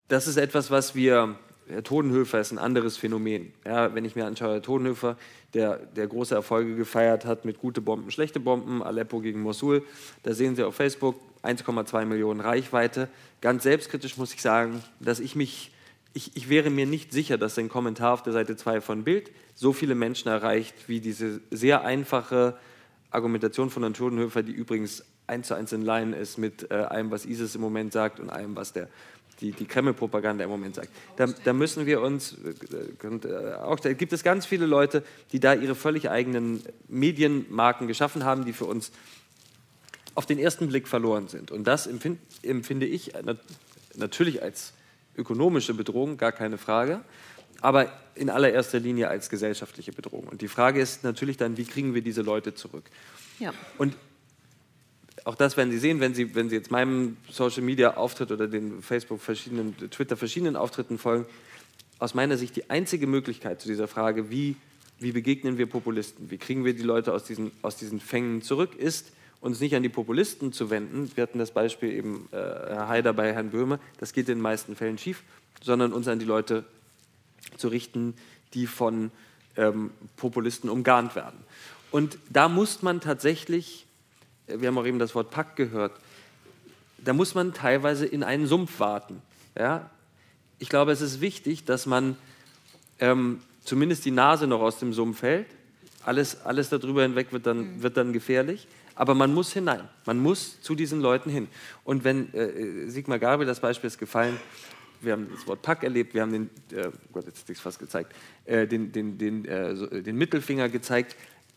das ist etwas, was wir, Herr Todenhöfer ist ein anderes Phänomen. Ja, wenn ich mir anschaue, Herr Todenhöfer, der große Erfolge gefeiert hat mit gute Bomben, schlechte Bomben, Aleppo gegen Mosul, da sehen Sie auf Facebook 1,2 Millionen Reichweite. Ganz selbstkritisch muss ich sagen, dass ich wäre mir nicht sicher, dass ein Kommentar auf der Seite 2 von Bild so viele Menschen erreicht, wie diese sehr einfache Argumentation von Herrn Todenhöfer, die übrigens 1:1 in Line ist mit allem, was ISIS im Moment sagt und allem, was die Kreml-Propaganda im Moment sagt. Da müssen wir uns, auch da gibt es ganz viele Leute, die da ihre völlig eigenen Medienmarken geschaffen haben, die für uns auf den ersten Blick verloren sind. Und das empfinde ich natürlich als ökonomische Bedrohung, gar keine Frage, aber in allererster Linie als gesellschaftliche Bedrohung. Und die Frage ist natürlich dann, wie kriegen wir diese Leute zurück? Ja. Und auch das werden Sie sehen, wenn Sie jetzt meinem Social-Media-Auftritt oder den Facebook, Twitter verschiedenen Auftritten folgen. Aus meiner Sicht die einzige Möglichkeit zu dieser Frage, wie begegnen wir Populisten, wie kriegen wir die Leute aus diesen Fängen zurück, ist, uns nicht an die Populisten zu wenden. Wir hatten das Beispiel eben, Herr Haider bei Herrn Böhme, das geht in den meisten Fällen schief, sondern uns an die Leute zu richten, die von Populisten umgarnt werden. Und da muss man tatsächlich, wir haben auch eben das Wort Pakt gehört, da muss man teilweise in einen Sumpf warten. Ja? Ich glaube, es ist wichtig, dass man zumindest die Nase noch aus dem Sumpf hält. Alles darüber hinweg wird dann gefährlich. Aber man muss hinein. Man muss zu diesen Leuten hin. Und wenn Sigmar Gabriel, das Beispiel ist gefallen, wir haben das Wort Pack erlebt, wir haben Gott, jetzt hätte ich es fast gezeigt, den Mittelfinger gezeigt.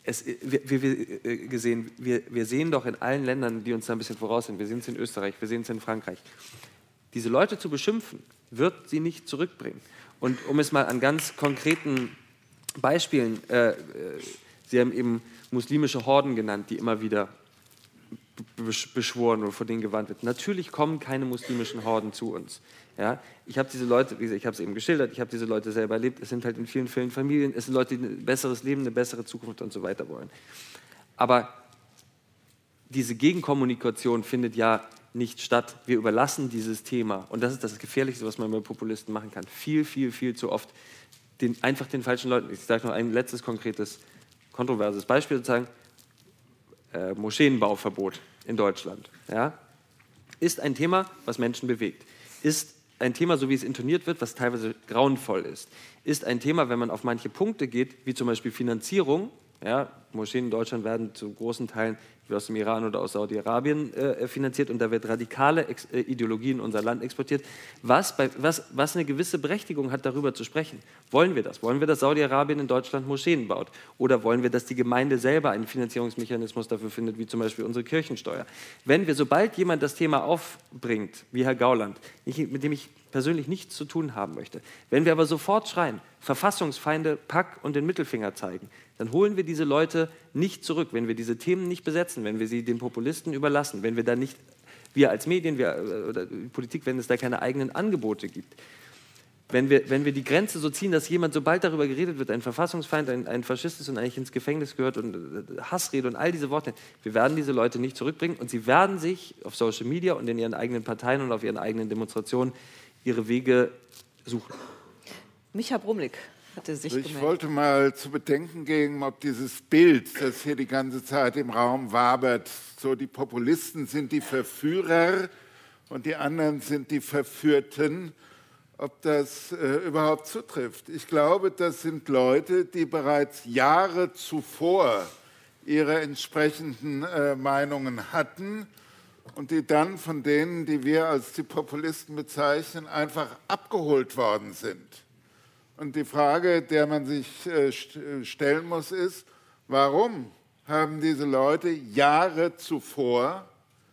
Wir sehen doch in allen Ländern, die uns da ein bisschen voraus sind, wir sehen es in Österreich, wir sehen es in Frankreich, diese Leute zu beschimpfen, wird sie nicht zurückbringen. Und um es mal an ganz konkreten Beispielen, Sie haben eben muslimische Horden genannt, die immer wieder beschworen oder vor denen gewarnt wird. Natürlich kommen keine muslimischen Horden zu uns. Ja? Ich habe diese Leute, wie gesagt, ich habe es eben geschildert, ich habe diese Leute selber erlebt, es sind halt in vielen Fällen Familien, es sind Leute, die ein besseres Leben, eine bessere Zukunft und so weiter wollen. Aber diese Gegenkommunikation findet ja nicht statt. Wir überlassen dieses Thema, und das ist das Gefährlichste, was man bei Populisten machen kann, viel zu oft einfach den falschen Leuten. Ich sage noch ein letztes konkretes, kontroverses Beispiel, sozusagen, Moscheenbauverbot in Deutschland. Ja? Ist ein Thema, was Menschen bewegt. Ist ein Thema, so wie es intoniert wird, was teilweise grauenvoll ist. Ist ein Thema, wenn man auf manche Punkte geht, wie zum Beispiel Finanzierung. Ja? Moscheen in Deutschland werden zu großen Teilen wie aus dem Iran oder aus Saudi-Arabien finanziert, und da wird radikale Ideologie in unser Land exportiert, was eine gewisse Berechtigung hat, darüber zu sprechen. Wollen wir das? Wollen wir, dass Saudi-Arabien in Deutschland Moscheen baut? Oder wollen wir, dass die Gemeinde selber einen Finanzierungsmechanismus dafür findet, wie zum Beispiel unsere Kirchensteuer? Sobald jemand das Thema aufbringt, wie Herr Gauland, mit dem ich persönlich nichts zu tun haben möchte, wenn wir aber sofort schreien, Verfassungsfeinde, Pack und den Mittelfinger zeigen, dann holen wir diese Leute nicht zurück, wenn wir diese Themen nicht besetzen, wenn wir sie den Populisten überlassen, wenn wir da nicht, wir als Medien, oder die Politik, wenn es da keine eigenen Angebote gibt. Wenn wir die Grenze so ziehen, dass jemand, sobald darüber geredet wird, ein Verfassungsfeind, ein Faschist ist und eigentlich ins Gefängnis gehört und Hassrede und all diese Worte, wir werden diese Leute nicht zurückbringen, und sie werden sich auf Social Media und in ihren eigenen Parteien und auf ihren eigenen Demonstrationen ihre Wege suchen. Micha Brumlik hatte sich gemeldet. Ich wollte mal zu bedenken geben, ob dieses Bild, das hier die ganze Zeit im Raum wabert, so die Populisten sind die Verführer und die anderen sind die Verführten, ob das überhaupt zutrifft. Ich glaube, das sind Leute, die bereits Jahre zuvor ihre entsprechenden Meinungen hatten und die dann von denen, die wir als die Populisten bezeichnen, einfach abgeholt worden sind. Und die Frage, der man sich stellen muss, ist, warum haben diese Leute Jahre zuvor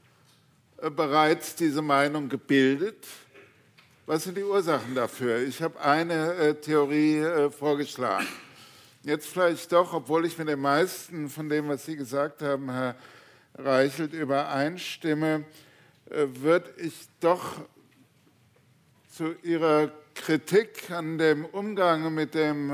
bereits diese Meinung gebildet? Was sind die Ursachen dafür? Ich habe eine Theorie vorgeschlagen. Jetzt vielleicht doch, obwohl ich mit den meisten von dem, was Sie gesagt haben, Herr Reichelt, übereinstimme, würde ich doch zu Ihrer Kritik an dem Umgang mit dem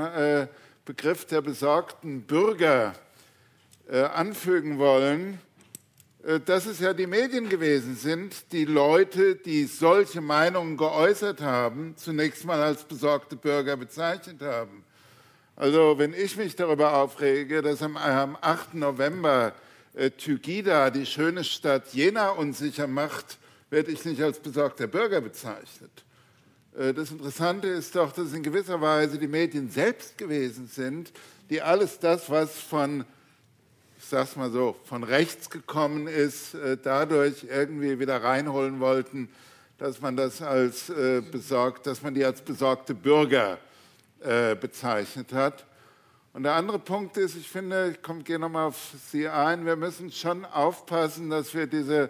Begriff der besorgten Bürger anfügen wollen, dass es ja die Medien gewesen sind, die Leute, die solche Meinungen geäußert haben, zunächst mal als besorgte Bürger bezeichnet haben. Also wenn ich mich darüber aufrege, dass am 8. November Tygida die schöne Stadt Jena unsicher macht, werde ich nicht als besorgter Bürger bezeichnet. Das Interessante ist doch, dass es in gewisser Weise die Medien selbst gewesen sind, die alles das, was von, ich sag's mal so, von rechts gekommen ist, dadurch irgendwie wieder reinholen wollten, dass man das als dass man die als besorgte Bürger bezeichnet hat. Und der andere Punkt ist, ich finde, ich gehe nochmal auf Sie ein, wir müssen schon aufpassen, dass wir diese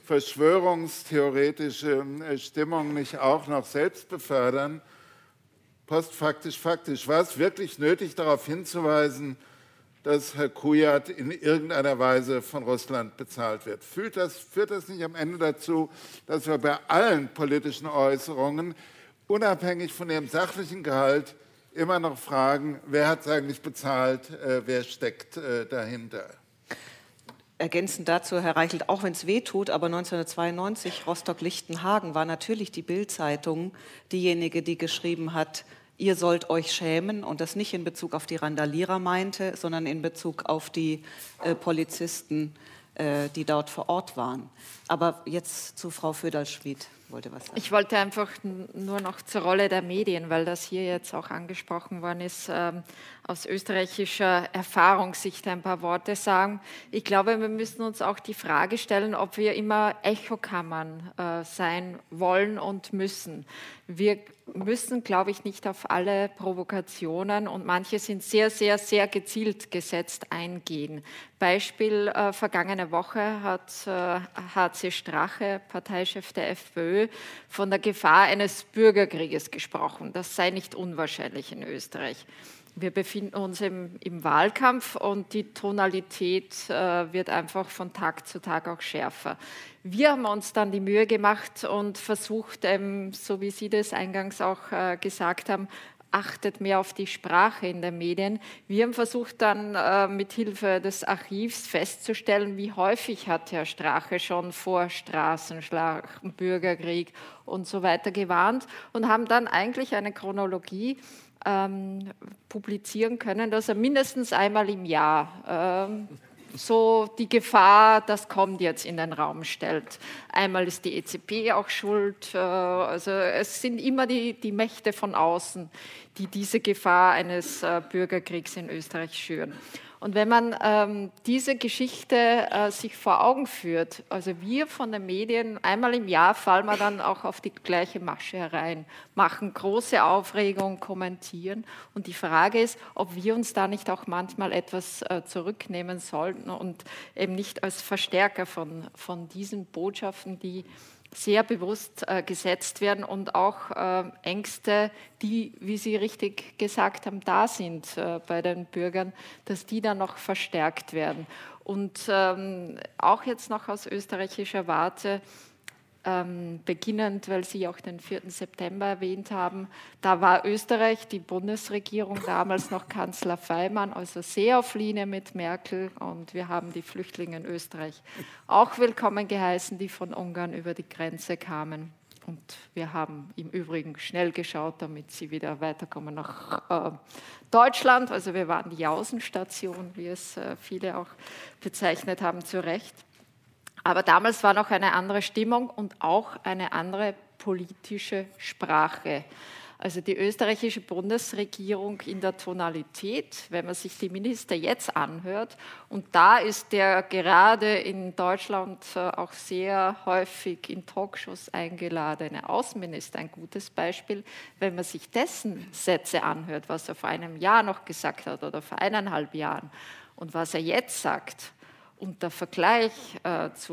verschwörungstheoretische Stimmung nicht auch noch selbst befördern. Postfaktisch, faktisch, war es wirklich nötig, darauf hinzuweisen, dass Herr Kujat in irgendeiner Weise von Russland bezahlt wird? Führt das nicht am Ende dazu, dass wir bei allen politischen Äußerungen, unabhängig von ihrem sachlichen Gehalt, immer noch fragen, wer hat es eigentlich bezahlt, wer steckt dahinter? Ergänzend dazu, Herr Reichelt, auch wenn es weh tut, aber 1992, Rostock-Lichtenhagen, war natürlich die Bild-Zeitung diejenige, die geschrieben hat, ihr sollt euch schämen, und das nicht in Bezug auf die Randalierer meinte, sondern in Bezug auf die Polizisten, die dort vor Ort waren. Aber jetzt zu Frau Föderl-Schmid. Ich wollte einfach nur noch zur Rolle der Medien, weil das hier jetzt auch angesprochen worden ist, aus österreichischer Erfahrungssicht ein paar Worte sagen. Ich glaube, wir müssen uns auch die Frage stellen, ob wir immer Echokammern sein wollen und müssen. Wir müssen, glaube ich, nicht auf alle Provokationen, und manche sind sehr, sehr, sehr gezielt gesetzt, eingehen. Beispiel, vergangene Woche hat HC Strache, Parteichef der FPÖ, von der Gefahr eines Bürgerkrieges gesprochen. Das sei nicht unwahrscheinlich in Österreich. Wir befinden uns im Wahlkampf und die Tonalität wird einfach von Tag zu Tag auch schärfer. Wir haben uns dann die Mühe gemacht und versucht, so wie Sie das eingangs auch gesagt haben, achtet mehr auf die Sprache in den Medien. Wir haben versucht dann mit Hilfe des Archivs festzustellen, wie häufig hat Herr Strache schon vor Straßenschlacht, Bürgerkrieg und so weiter gewarnt, und haben dann eigentlich eine Chronologie publizieren können, dass er mindestens einmal im Jahr so die Gefahr, das kommt jetzt, in den Raum stellt. Einmal ist die EZB auch schuld. Also es sind immer die Mächte von außen, die diese Gefahr eines Bürgerkriegs in Österreich schüren. Und wenn man diese Geschichte sich vor Augen führt, also wir von den Medien, einmal im Jahr fallen wir dann auch auf die gleiche Masche herein, machen große Aufregung, kommentieren. Und die Frage ist, ob wir uns da nicht auch manchmal etwas zurücknehmen sollten und eben nicht als Verstärker von diesen Botschaften, die sehr bewusst gesetzt werden, und auch Ängste, die, wie Sie richtig gesagt haben, da sind bei den Bürgern, dass die dann noch verstärkt werden. Und auch jetzt noch aus österreichischer Warte, beginnend, weil Sie auch den 4. September erwähnt haben, da war Österreich, die Bundesregierung, damals noch Kanzler Faymann, also sehr auf Linie mit Merkel, und wir haben die Flüchtlinge in Österreich auch willkommen geheißen, die von Ungarn über die Grenze kamen. Und wir haben im Übrigen schnell geschaut, damit sie wieder weiterkommen nach Deutschland. Also wir waren die Außenstation, wie es viele auch bezeichnet haben, zu Recht. Aber damals war noch eine andere Stimmung und auch eine andere politische Sprache. Also die österreichische Bundesregierung in der Tonalität, wenn man sich die Minister jetzt anhört, und da ist der gerade in Deutschland auch sehr häufig in Talkshows eingeladene Außenminister ein gutes Beispiel, wenn man sich dessen Sätze anhört, was er vor einem Jahr noch gesagt hat oder vor 1,5 Jahren und was er jetzt sagt. Und der Vergleich zu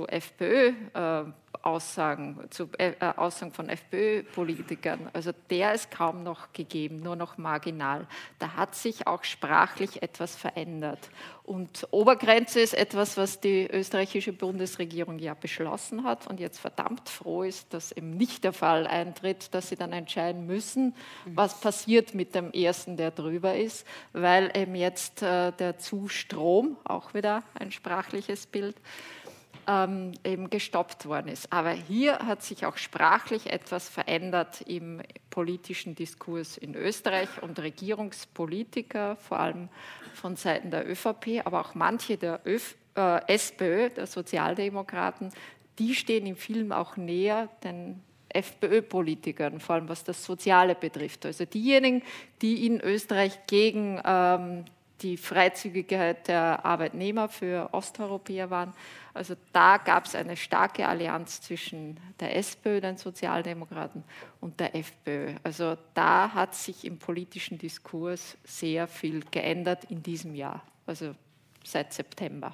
FPÖ-Aussagen, Aussagen von FPÖ-Politikern, also der ist kaum noch gegeben, nur noch marginal. Da hat sich auch sprachlich etwas verändert. Und Obergrenze ist etwas, was die österreichische Bundesregierung ja beschlossen hat und jetzt verdammt froh ist, dass eben nicht der Fall eintritt, dass sie dann entscheiden müssen, was passiert mit dem Ersten, der drüber ist, weil eben jetzt der Zustrom, auch wieder ein sprachliches Bild, eben gestoppt worden ist. Aber hier hat sich auch sprachlich etwas verändert im politischen Diskurs in Österreich und Regierungspolitiker, vor allem von Seiten der ÖVP, aber auch manche der SPÖ, der Sozialdemokraten, die stehen im Film auch näher den FPÖ-Politikern, vor allem was das Soziale betrifft. Also diejenigen, die in Österreich gegen die Freizügigkeit der Arbeitnehmer für Osteuropäer waren. Also da gab es eine starke Allianz zwischen der SPÖ, den Sozialdemokraten, und der FPÖ. Also da hat sich im politischen Diskurs sehr viel geändert in diesem Jahr, also seit September.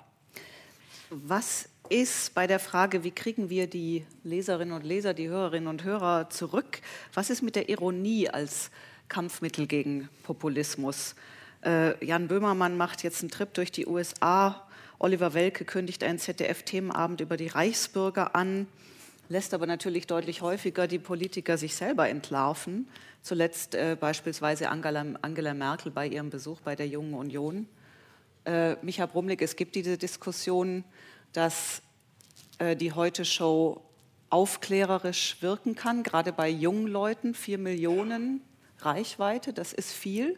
Was ist bei der Frage, wie kriegen wir die Leserinnen und Leser, die Hörerinnen und Hörer zurück, was ist mit der Ironie als Kampfmittel gegen Populismus? Jan Böhmermann macht jetzt einen Trip durch die USA. Oliver Welke kündigt einen ZDF-Themenabend über die Reichsbürger an, lässt aber natürlich deutlich häufiger die Politiker sich selber entlarven. Zuletzt beispielsweise Angela Merkel bei ihrem Besuch bei der Jungen Union. Micha Brumlik, es gibt diese Diskussion, dass die Heute-Show aufklärerisch wirken kann, gerade bei jungen Leuten. 4 Millionen Reichweite, das ist viel.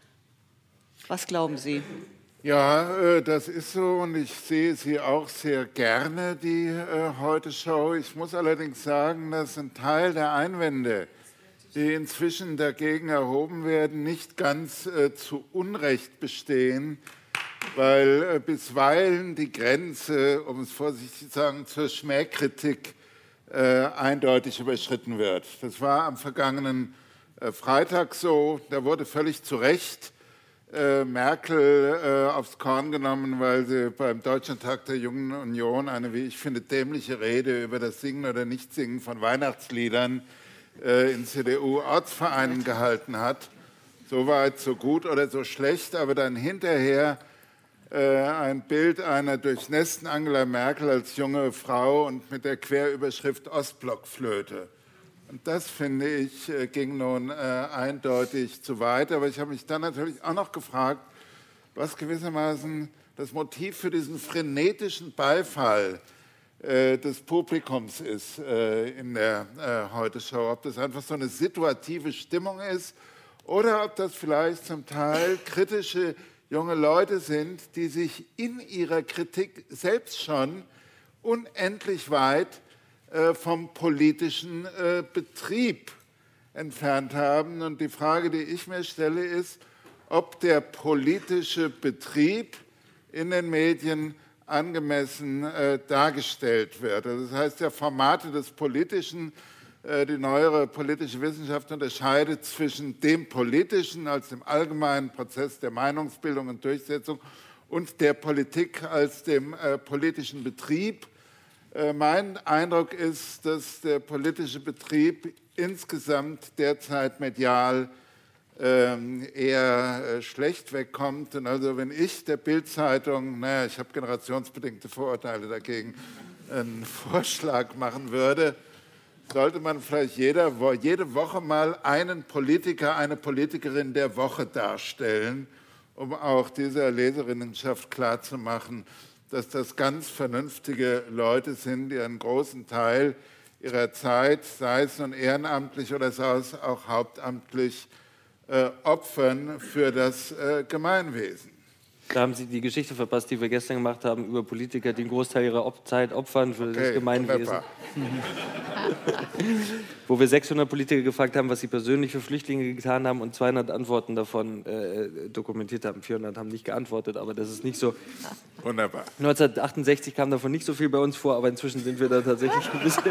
Was glauben Sie? Ja, das ist so und ich sehe sie auch sehr gerne, die Heute-Show. Ich muss allerdings sagen, dass ein Teil der Einwände, die inzwischen dagegen erhoben werden, nicht ganz zu Unrecht bestehen, weil bisweilen die Grenze, um es vorsichtig zu sagen, zur Schmähkritik eindeutig überschritten wird. Das war am vergangenen Freitag so, da wurde völlig zu Recht Merkel aufs Korn genommen, weil sie beim Deutschlandtag der Jungen Union eine, wie ich finde, dämliche Rede über das Singen oder Nichtsingen von Weihnachtsliedern in CDU-Ortsvereinen gehalten hat. So weit, so gut oder so schlecht, aber dann hinterher ein Bild einer durchnässten Angela Merkel als junge Frau und mit der Querüberschrift Ostblockflöte. Und das, finde ich, ging nun eindeutig zu weit. Aber ich habe mich dann natürlich auch noch gefragt, was gewissermaßen das Motiv für diesen frenetischen Beifall des Publikums ist in der Heute-Show. Ob das einfach so eine situative Stimmung ist oder ob das vielleicht zum Teil kritische junge Leute sind, die sich in ihrer Kritik selbst schon unendlich weit vom politischen Betrieb entfernt haben. Und die Frage, die ich mir stelle, ist, ob der politische Betrieb in den Medien angemessen dargestellt wird. Also das heißt, ja, Formate des Politischen, die neuere politische Wissenschaft unterscheidet zwischen dem Politischen als dem allgemeinen Prozess der Meinungsbildung und Durchsetzung und der Politik als dem politischen Betrieb. Mein Eindruck ist, dass der politische Betrieb insgesamt derzeit medial eher schlecht wegkommt. Und also wenn ich der Bild-Zeitung, ich habe generationsbedingte Vorurteile dagegen, einen Vorschlag machen würde, sollte man vielleicht jede Woche mal einen Politiker, eine Politikerin der Woche darstellen, um auch dieser Leserinnenschaft klarzumachen, dass das ganz vernünftige Leute sind, die einen großen Teil ihrer Zeit, sei es nun ehrenamtlich oder sei es auch hauptamtlich, opfern für das Gemeinwesen. Da haben Sie die Geschichte verpasst, die wir gestern gemacht haben, über Politiker, die einen Großteil ihrer Zeit opfern für das Gemeinwesen. Wo wir 600 Politiker gefragt haben, was sie persönlich für Flüchtlinge getan haben und 200 Antworten davon dokumentiert haben. 400 haben nicht geantwortet, aber das ist nicht so. Wunderbar. 1968 kam davon nicht so viel bei uns vor, aber inzwischen sind wir da tatsächlich ein bisschen...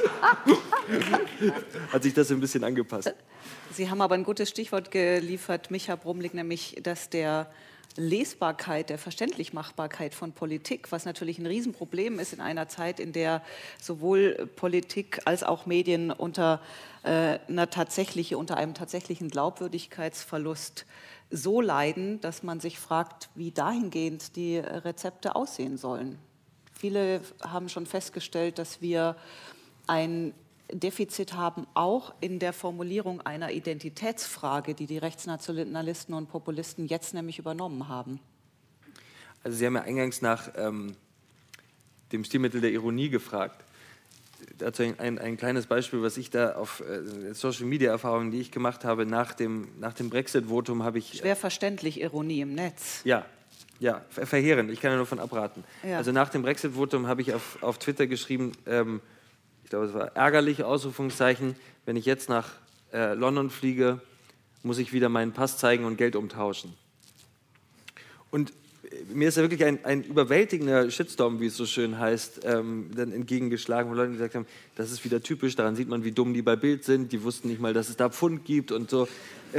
hat sich das ein bisschen angepasst. Sie haben aber ein gutes Stichwort geliefert, Micha Brumlik, nämlich, dass der Lesbarkeit, der Verständlichmachbarkeit von Politik, was natürlich ein Riesenproblem ist in einer Zeit, in der sowohl Politik als auch Medien unter einem tatsächlichen Glaubwürdigkeitsverlust so leiden, dass man sich fragt, wie dahingehend die Rezepte aussehen sollen. Viele haben schon festgestellt, dass wir ein Defizit haben, auch in der Formulierung einer Identitätsfrage, die die Rechtsnationalisten und Populisten jetzt nämlich übernommen haben. Also Sie haben ja eingangs nach dem Stilmittel der Ironie gefragt. Dazu ein kleines Beispiel, was ich da auf Social-Media-Erfahrungen, die ich gemacht habe nach dem Brexit-Votum, habe ich... Schwer verständlich, Ironie im Netz. Ja, verheerend. Ich kann ja nur von abraten. Ja. Also nach dem Brexit-Votum habe ich auf Twitter geschrieben, ich glaube, es war ärgerlich, Ausrufungszeichen, wenn ich jetzt nach London fliege, muss ich wieder meinen Pass zeigen und Geld umtauschen. Und mir ist ja wirklich ein überwältigender Shitstorm, wie es so schön heißt, dann entgegengeschlagen, wo Leute gesagt haben, das ist wieder typisch, daran sieht man, wie dumm die bei Bild sind, die wussten nicht mal, dass es da Pfund gibt und so.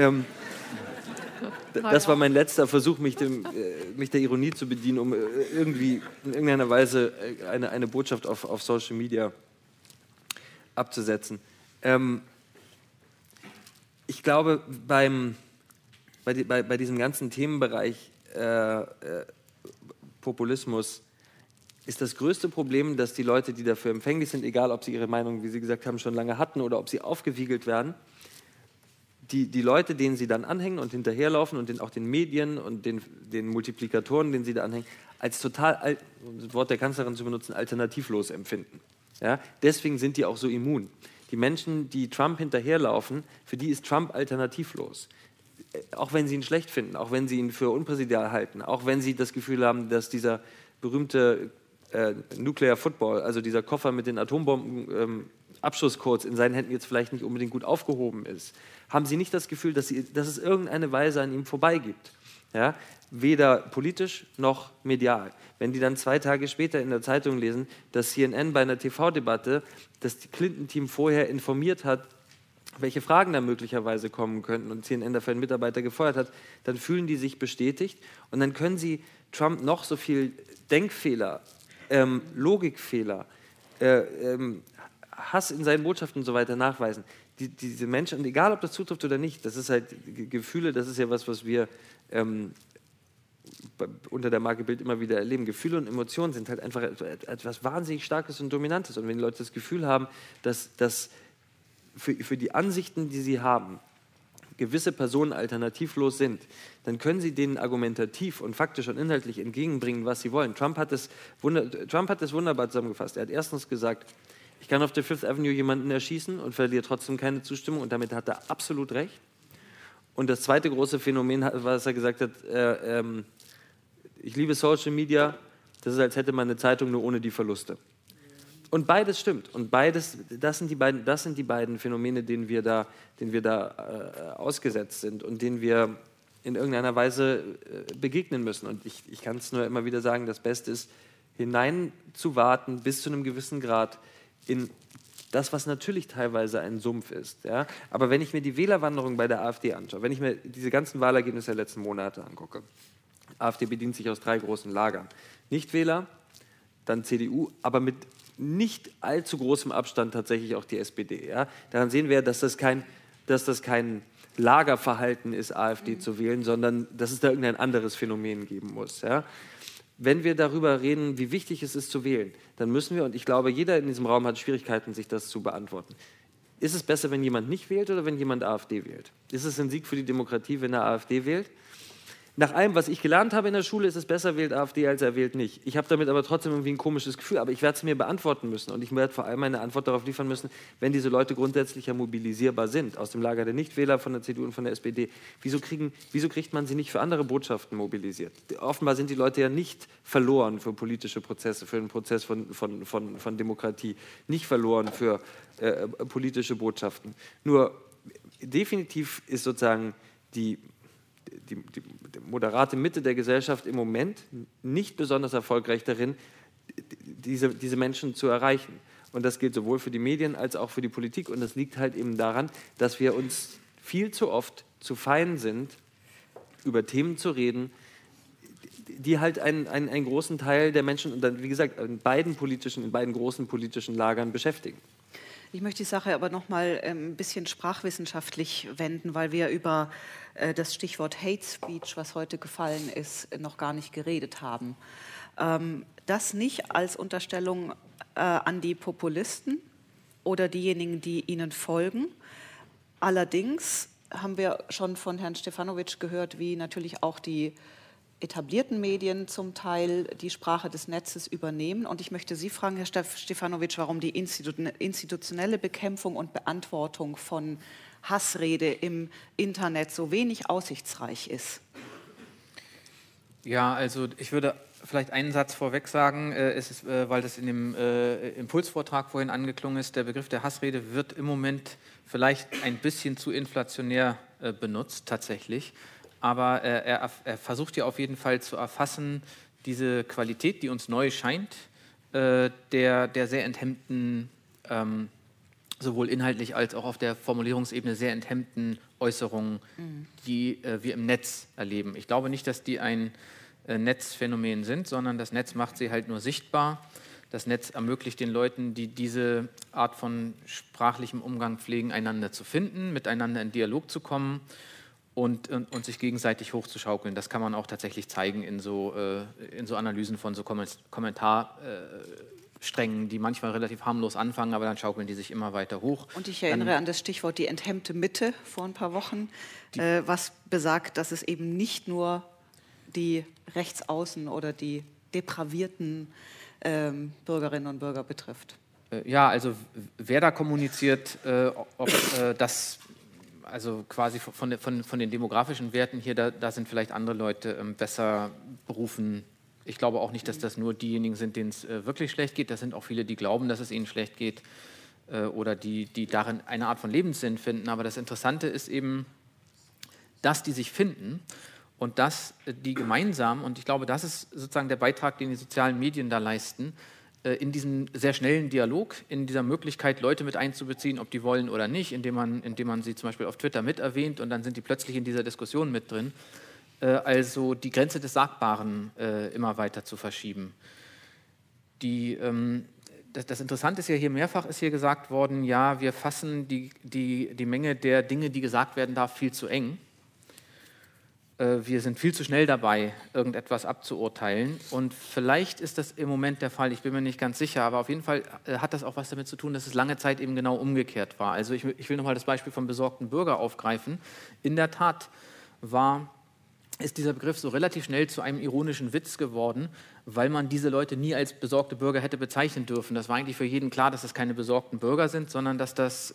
Das war mein letzter Versuch, mich der Ironie zu bedienen, um irgendwie in irgendeiner Weise eine Botschaft auf Social Media abzusetzen. Ich glaube, bei diesem ganzen Themenbereich Populismus ist das größte Problem, dass die Leute, die dafür empfänglich sind, egal ob sie ihre Meinung, wie Sie gesagt haben, schon lange hatten oder ob sie aufgewiegelt werden, die Leute, denen sie dann anhängen und hinterherlaufen und auch den Medien und den Multiplikatoren, denen sie da anhängen, als total, um das Wort der Kanzlerin zu benutzen, alternativlos empfinden. Ja? Deswegen sind die auch so immun. Die Menschen, die Trump hinterherlaufen, für die ist Trump alternativlos. Auch wenn sie ihn schlecht finden, auch wenn sie ihn für unpräsidial halten, auch wenn sie das Gefühl haben, dass dieser berühmte Nuclear Football, also dieser Koffer mit den Atombomben, Abschusscodes in seinen Händen jetzt vielleicht nicht unbedingt gut aufgehoben ist, haben sie nicht das Gefühl, dass es irgendeine Weise an ihm vorbeigibt. Ja? Weder politisch noch medial. Wenn die dann 2 Tage später in der Zeitung lesen, dass CNN bei einer TV-Debatte das Clinton-Team vorher informiert hat, welche Fragen da möglicherweise kommen könnten und CNN dafür einen Mitarbeiter gefeuert hat, dann fühlen die sich bestätigt und dann können sie Trump noch so viel Denkfehler, Logikfehler, Hass in seinen Botschaften und so weiter nachweisen. Diese Menschen, und egal ob das zutrifft oder nicht, das ist halt Gefühle, das ist ja was wir unter der Marke Bild immer wieder erleben. Gefühle und Emotionen sind halt einfach etwas wahnsinnig Starkes und Dominantes. Und wenn die Leute das Gefühl haben, dass für die Ansichten, die sie haben, gewisse Personen alternativlos sind, dann können sie denen argumentativ und faktisch und inhaltlich entgegenbringen, was sie wollen. Trump hat das wunderbar zusammengefasst. Er hat erstens gesagt, ich kann auf der Fifth Avenue jemanden erschießen und verliere trotzdem keine Zustimmung, und damit hat er absolut recht. Und das zweite große Phänomen, was er gesagt hat, ich liebe Social Media, das ist, als hätte man eine Zeitung nur ohne die Verluste. Und beides stimmt. Und das sind die beiden Phänomene, denen wir da ausgesetzt sind und denen wir in irgendeiner Weise begegnen müssen. Und ich kann es nur immer wieder sagen, das Beste ist, hineinzuwarten bis zu einem gewissen Grad in das, was natürlich teilweise ein Sumpf ist. Ja? Aber wenn ich mir die Wählerwanderung bei der AfD anschaue, wenn ich mir diese ganzen Wahlergebnisse der letzten Monate angucke, AfD bedient sich aus 3 großen Lagern. Nichtwähler, dann CDU, aber mit nicht allzu großem Abstand tatsächlich auch die SPD. Ja? Daran sehen wir, dass das kein Lagerverhalten ist, AfD zu wählen, sondern dass es da irgendein anderes Phänomen geben muss. Ja? Wenn wir darüber reden, wie wichtig es ist zu wählen, dann müssen wir, und ich glaube, jeder in diesem Raum hat Schwierigkeiten, sich das zu beantworten. Ist es besser, wenn jemand nicht wählt oder wenn jemand AfD wählt? Ist es ein Sieg für die Demokratie, wenn er AfD wählt? Nach allem, was ich gelernt habe in der Schule, ist es besser, wählt AfD, als er wählt nicht. Ich habe damit aber trotzdem irgendwie ein komisches Gefühl, aber ich werde es mir beantworten müssen und ich werde vor allem eine Antwort darauf liefern müssen, wenn diese Leute grundsätzlich ja mobilisierbar sind, aus dem Lager der Nichtwähler, von der CDU und von der SPD. Wieso kriegt man sie nicht für andere Botschaften mobilisiert? Offenbar sind die Leute ja nicht verloren für politische Prozesse, für einen Prozess von Demokratie, nicht verloren für politische Botschaften. Nur definitiv ist sozusagen die moderate Mitte der Gesellschaft im Moment nicht besonders erfolgreich darin, diese Menschen zu erreichen. Und das gilt sowohl für die Medien als auch für die Politik. Und das liegt halt eben daran, dass wir uns viel zu oft zu fein sind, über Themen zu reden, die halt einen großen Teil der Menschen, und dann, wie gesagt, in beiden großen politischen Lagern beschäftigen. Ich möchte die Sache aber noch mal ein bisschen sprachwissenschaftlich wenden, weil wir über das Stichwort Hate Speech, was heute gefallen ist, noch gar nicht geredet haben. Das nicht als Unterstellung an die Populisten oder diejenigen, die ihnen folgen. Allerdings haben wir schon von Herrn Stefanovic gehört, wie natürlich auch die etablierten Medien zum Teil die Sprache des Netzes übernehmen. Und ich möchte Sie fragen, Herr Stefanovic, warum die institutionelle Bekämpfung und Beantwortung von Hassrede im Internet so wenig aussichtsreich ist. Ja, also ich würde vielleicht einen Satz vorweg sagen, weil das in dem Impulsvortrag vorhin angeklungen ist, der Begriff der Hassrede wird im Moment vielleicht ein bisschen zu inflationär benutzt, tatsächlich. Aber er versucht ja auf jeden Fall zu erfassen, diese Qualität, die uns neu scheint, der sehr enthemmten, sowohl inhaltlich als auch auf der Formulierungsebene sehr enthemmten Äußerungen, die wir im Netz erleben. Ich glaube nicht, dass die ein Netzphänomen sind, sondern das Netz macht sie halt nur sichtbar. Das Netz ermöglicht den Leuten, die diese Art von sprachlichem Umgang pflegen, einander zu finden, miteinander in Dialog zu kommen und sich gegenseitig hochzuschaukeln. Das kann man auch tatsächlich zeigen in so Analysen von so Kommentarsträngen, die manchmal relativ harmlos anfangen, aber dann schaukeln die sich immer weiter hoch. Und ich erinnere an das Stichwort die enthemmte Mitte vor ein paar Wochen, was besagt, dass es eben nicht nur die Rechtsaußen oder die depravierten Bürgerinnen und Bürger betrifft. Ja, also wer da kommuniziert, ob das, also quasi von den demografischen Werten hier, da sind vielleicht andere Leute besser berufen. Ich glaube auch nicht, dass das nur diejenigen sind, denen es wirklich schlecht geht. Das sind auch viele, die glauben, dass es ihnen schlecht geht oder die darin eine Art von Lebenssinn finden. Aber das Interessante ist eben, dass die sich finden und dass die gemeinsam, und ich glaube, das ist sozusagen der Beitrag, den die sozialen Medien da leisten, in diesem sehr schnellen Dialog, in dieser Möglichkeit, Leute mit einzubeziehen, ob die wollen oder nicht, indem man sie zum Beispiel auf Twitter mit erwähnt und dann sind die plötzlich in dieser Diskussion mit drin, also die Grenze des Sagbaren immer weiter zu verschieben. Das Interessante ist ja hier, mehrfach ist hier gesagt worden, ja, wir fassen die Menge der Dinge, die gesagt werden darf, viel zu eng. Wir sind viel zu schnell dabei, irgendetwas abzuurteilen. Und vielleicht ist das im Moment der Fall, ich bin mir nicht ganz sicher, aber auf jeden Fall hat das auch was damit zu tun, dass es lange Zeit eben genau umgekehrt war. Also ich will nochmal das Beispiel vom besorgten Bürger aufgreifen. In der Tat ist dieser Begriff so relativ schnell zu einem ironischen Witz geworden, weil man diese Leute nie als besorgte Bürger hätte bezeichnen dürfen. Das war eigentlich für jeden klar, dass das keine besorgten Bürger sind, sondern dass das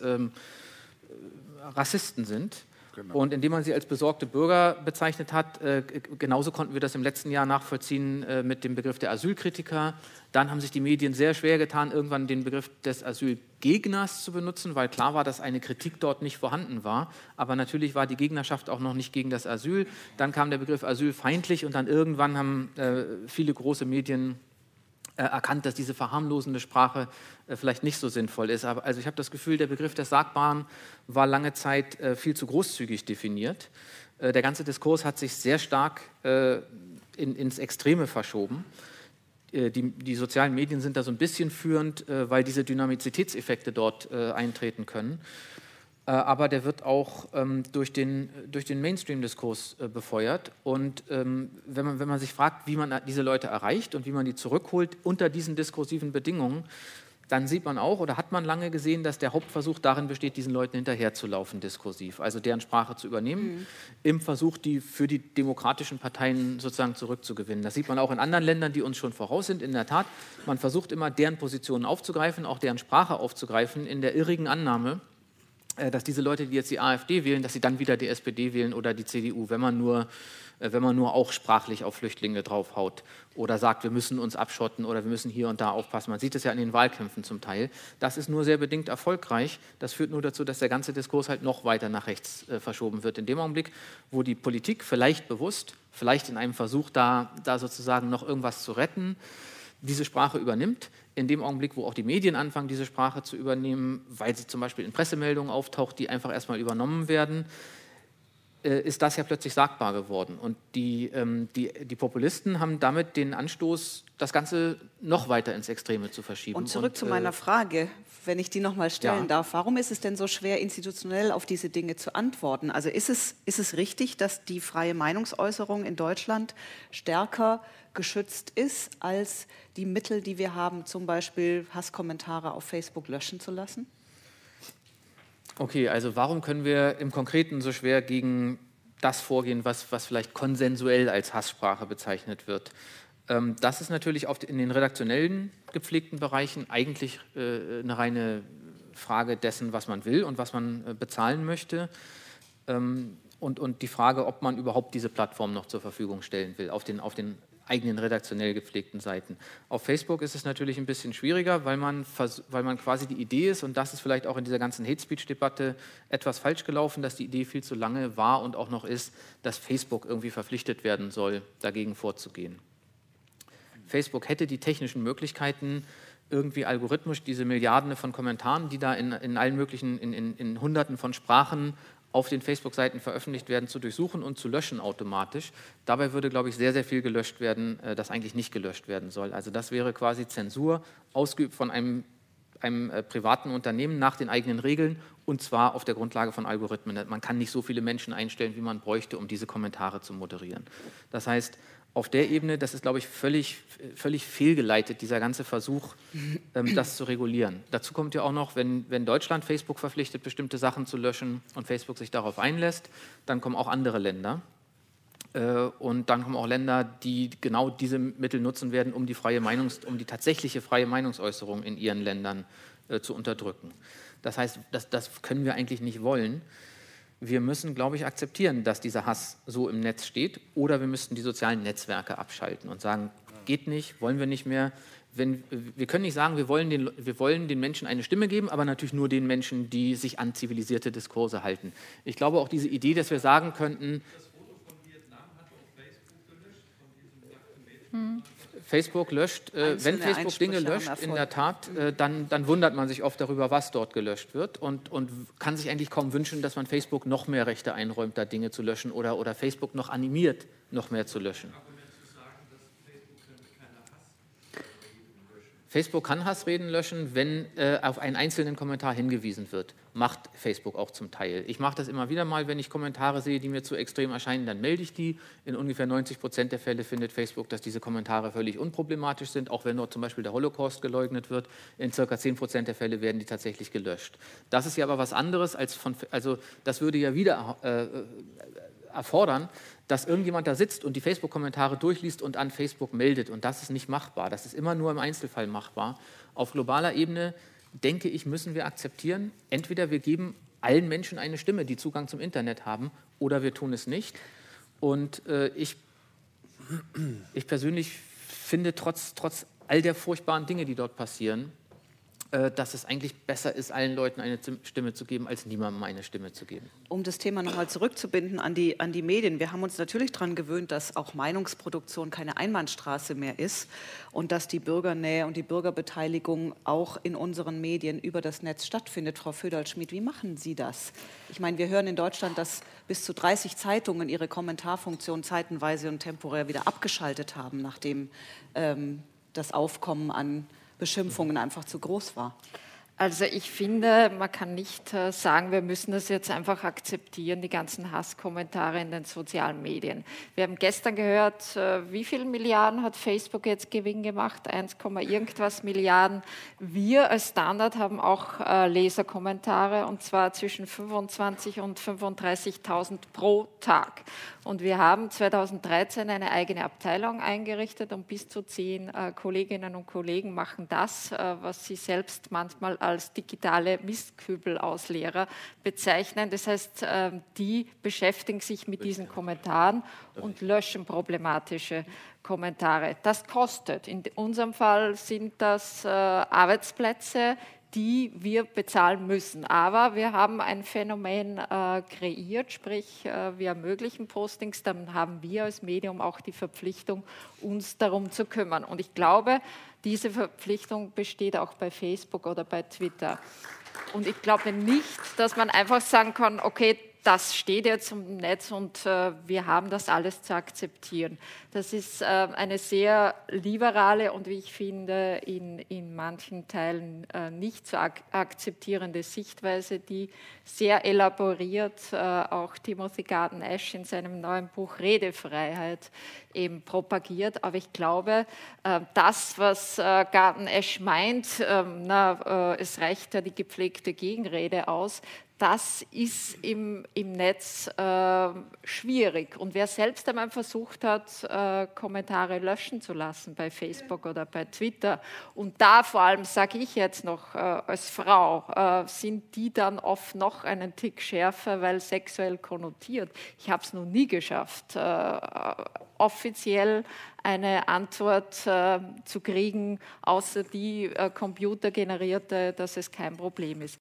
Rassisten sind. Genau. Und indem man sie als besorgte Bürger bezeichnet hat, genauso konnten wir das im letzten Jahr nachvollziehen mit dem Begriff der Asylkritiker. Dann haben sich die Medien sehr schwer getan, irgendwann den Begriff des Asylgegners zu benutzen, weil klar war, dass eine Kritik dort nicht vorhanden war. Aber natürlich war die Gegnerschaft auch noch nicht gegen das Asyl. Dann kam der Begriff asylfeindlich und dann irgendwann haben viele große Medien erkannt, dass diese verharmlosende Sprache vielleicht nicht so sinnvoll ist. Aber also ich habe das Gefühl, der Begriff des Sagbaren war lange Zeit viel zu großzügig definiert. Der ganze Diskurs hat sich sehr stark ins Extreme verschoben. Die sozialen Medien sind da so ein bisschen führend, weil diese Dynamizitätseffekte dort eintreten können. Aber der wird auch durch den Mainstream-Diskurs befeuert. Und wenn man sich fragt, wie man diese Leute erreicht und wie man die zurückholt unter diesen diskursiven Bedingungen, dann sieht man auch oder hat man lange gesehen, dass der Hauptversuch darin besteht, diesen Leuten hinterherzulaufen diskursiv, also deren Sprache zu übernehmen, im Versuch, die für die demokratischen Parteien sozusagen zurückzugewinnen. Das sieht man auch in anderen Ländern, die uns schon voraus sind. In der Tat, man versucht immer, deren Positionen aufzugreifen, auch deren Sprache aufzugreifen, in der irrigen Annahme, dass diese Leute, die jetzt die AfD wählen, dass sie dann wieder die SPD wählen oder die CDU, wenn man nur auch sprachlich auf Flüchtlinge draufhaut oder sagt, wir müssen uns abschotten oder wir müssen hier und da aufpassen. Man sieht es ja in den Wahlkämpfen zum Teil. Das ist nur sehr bedingt erfolgreich. Das führt nur dazu, dass der ganze Diskurs halt noch weiter nach rechts verschoben wird. In dem Augenblick, wo die Politik vielleicht bewusst, vielleicht in einem Versuch, da sozusagen noch irgendwas zu retten, diese Sprache übernimmt, in dem Augenblick, wo auch die Medien anfangen, diese Sprache zu übernehmen, weil sie zum Beispiel in Pressemeldungen auftaucht, die einfach erstmal übernommen werden, ist das ja plötzlich sagbar geworden. Und die Populisten haben damit den Anstoß, das Ganze noch weiter ins Extreme zu verschieben. Und zurück zu meiner Frage, wenn ich die noch mal stellen darf. Warum ist es denn so schwer, institutionell auf diese Dinge zu antworten? Also ist es richtig, dass die freie Meinungsäußerung in Deutschland stärker geschützt ist als die Mittel, die wir haben, zum Beispiel Hasskommentare auf Facebook löschen zu lassen? Okay, also warum können wir im Konkreten so schwer gegen das Vorgehen, was vielleicht konsensuell als Hasssprache bezeichnet wird. Das ist natürlich in den redaktionellen gepflegten Bereichen eigentlich eine reine Frage dessen, was man will und was man bezahlen möchte. Und die Frage, ob man überhaupt diese Plattform noch zur Verfügung stellen will, auf den eigenen redaktionell gepflegten Seiten. Auf Facebook ist es natürlich ein bisschen schwieriger, weil man quasi die Idee ist, und das ist vielleicht auch in dieser ganzen Hate-Speech-Debatte etwas falsch gelaufen, dass die Idee viel zu lange war und auch noch ist, dass Facebook irgendwie verpflichtet werden soll, dagegen vorzugehen. Facebook hätte die technischen Möglichkeiten, irgendwie algorithmisch diese Milliarden von Kommentaren, die da in allen möglichen, in Hunderten von Sprachen auf den Facebook-Seiten veröffentlicht werden, zu durchsuchen und zu löschen automatisch. Dabei würde, glaube ich, sehr, sehr viel gelöscht werden, das eigentlich nicht gelöscht werden soll. Also das wäre quasi Zensur, ausgeübt von einem privaten Unternehmen nach den eigenen Regeln, und zwar auf der Grundlage von Algorithmen. Man kann nicht so viele Menschen einstellen, wie man bräuchte, um diese Kommentare zu moderieren. Das heißt, auf der Ebene, das ist, glaube ich, völlig fehlgeleitet, dieser ganze Versuch, das zu regulieren. Dazu kommt ja auch noch, wenn Deutschland Facebook verpflichtet, bestimmte Sachen zu löschen und Facebook sich darauf einlässt, dann kommen auch andere Länder. Und dann kommen auch Länder, die genau diese Mittel nutzen werden, um die tatsächliche freie Meinungsäußerung in ihren Ländern zu unterdrücken. Das heißt, das können wir eigentlich nicht wollen. Wir müssen, glaube ich, akzeptieren, dass dieser Hass so im Netz steht, oder wir müssten die sozialen Netzwerke abschalten und sagen, geht nicht, wollen wir nicht mehr. Wir können nicht sagen, wir wollen den Menschen eine Stimme geben, aber natürlich nur den Menschen, die sich an zivilisierte Diskurse halten. Ich glaube auch diese Idee, dass wir sagen könnten, das Foto von Vietnam hat auf Facebook gelöscht, von diesem nackten Mädchen. Facebook löscht, wenn Facebook Dinge löscht, in der Tat, dann wundert man sich oft darüber, was dort gelöscht wird, und kann sich eigentlich kaum wünschen, dass man Facebook noch mehr Rechte einräumt, da Dinge zu löschen, oder Facebook noch animiert, noch mehr zu löschen. Facebook kann Hassreden löschen, wenn auf einen einzelnen Kommentar hingewiesen wird. Macht Facebook auch zum Teil. Ich mache das immer wieder mal, wenn ich Kommentare sehe, die mir zu extrem erscheinen, dann melde ich die. In ungefähr 90% der Fälle findet Facebook, dass diese Kommentare völlig unproblematisch sind, auch wenn dort zum Beispiel der Holocaust geleugnet wird. In ca. 10% der Fälle werden die tatsächlich gelöscht. Das ist ja aber was anderes, also das würde ja wieder erfordern, dass irgendjemand da sitzt und die Facebook-Kommentare durchliest und an Facebook meldet. Und das ist nicht machbar. Das ist immer nur im Einzelfall machbar. Auf globaler Ebene, denke ich, müssen wir akzeptieren, entweder wir geben allen Menschen eine Stimme, die Zugang zum Internet haben, oder wir tun es nicht. Und ich persönlich finde, trotz all der furchtbaren Dinge, die dort passieren, dass es eigentlich besser ist, allen Leuten eine Stimme zu geben, als niemandem eine Stimme zu geben. Um das Thema nochmal zurückzubinden an die Medien. Wir haben uns natürlich daran gewöhnt, dass auch Meinungsproduktion keine Einbahnstraße mehr ist und dass die Bürgernähe und die Bürgerbeteiligung auch in unseren Medien über das Netz stattfindet. Frau Föderl-Schmid, wie machen Sie das? Ich meine, wir hören in Deutschland, dass bis zu 30 Zeitungen ihre Kommentarfunktion zeitenweise und temporär wieder abgeschaltet haben, nachdem das Aufkommen an Beschimpfungen einfach zu groß war. Also ich finde, man kann nicht sagen, wir müssen das jetzt einfach akzeptieren, die ganzen Hasskommentare in den sozialen Medien. Wir haben gestern gehört, wie viele Milliarden hat Facebook jetzt Gewinn gemacht? 1, irgendwas Milliarden. Wir als Standard haben auch Leserkommentare, und zwar zwischen 25.000 und 35.000 pro Tag. Und wir haben 2013 eine eigene Abteilung eingerichtet, und bis zu 10 Kolleginnen und Kollegen machen das, was sie selbst manchmal als digitale Mistkübelausleerer bezeichnen. Das heißt, die beschäftigen sich mit diesen Kommentaren und löschen problematische Kommentare. Das kostet. In unserem Fall sind das Arbeitsplätze, die wir bezahlen müssen. Aber wir haben ein Phänomen kreiert, sprich wir ermöglichen Postings, dann haben wir als Medium auch die Verpflichtung, uns darum zu kümmern. Und ich glaube, diese Verpflichtung besteht auch bei Facebook oder bei Twitter. Und ich glaube nicht, dass man einfach sagen kann, okay, das steht jetzt im Netz und wir haben das alles zu akzeptieren. Das ist eine sehr liberale und, wie ich finde, in manchen Teilen nicht zu akzeptierende Sichtweise, die sehr elaboriert auch Timothy Garton Ash in seinem neuen Buch Redefreiheit eben propagiert. Aber ich glaube, das, was Garton Ash meint, es reicht ja die gepflegte Gegenrede aus, das ist im Netz schwierig. Und wer selbst einmal versucht hat, Kommentare löschen zu lassen bei Facebook oder bei Twitter, und da vor allem, sage ich jetzt noch als Frau, sind die dann oft noch einen Tick schärfer, weil sexuell konnotiert. Ich habe es noch nie geschafft, offiziell eine Antwort zu kriegen, außer die computergenerierte, dass es kein Problem ist.